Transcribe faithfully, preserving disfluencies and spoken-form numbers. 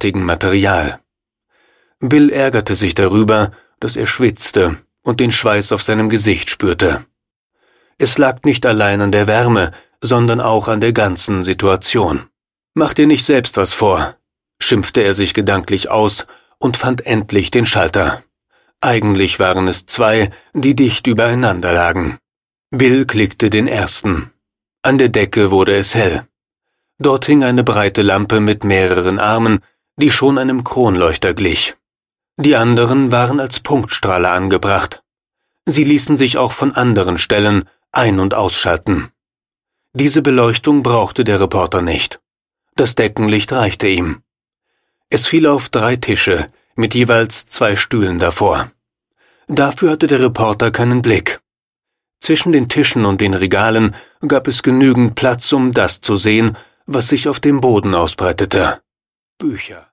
drahtigen Material. Bill ärgerte sich darüber, dass er schwitzte und den Schweiß auf seinem Gesicht spürte. Es lag nicht allein an der Wärme, sondern auch an der ganzen Situation. »Mach dir nicht selbst was vor«, schimpfte er sich gedanklich aus und fand endlich den Schalter. Eigentlich waren es zwei, die dicht übereinander lagen. Bill klickte den ersten. An der Decke wurde es hell. Dort hing eine breite Lampe mit mehreren Armen, die schon einem Kronleuchter glich. Die anderen waren als Punktstrahler angebracht. Sie ließen sich auch von anderen Stellen ein- und ausschalten. Diese Beleuchtung brauchte der Reporter nicht. Das Deckenlicht reichte ihm. Es fiel auf drei Tische, mit jeweils zwei Stühlen davor. Dafür hatte der Reporter keinen Blick. Zwischen den Tischen und den Regalen gab es genügend Platz, um das zu sehen, was sich auf dem Boden ausbreitete. Bücher.